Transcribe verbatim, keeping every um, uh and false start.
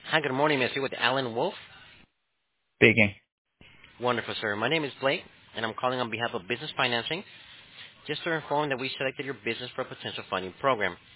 Hi, good morning, Mister With Alan Wolf. Speaking. Wonderful, sir. My name is Blake, and I'm calling on behalf of Business Financing just to inform that we selected your business for a potential funding program.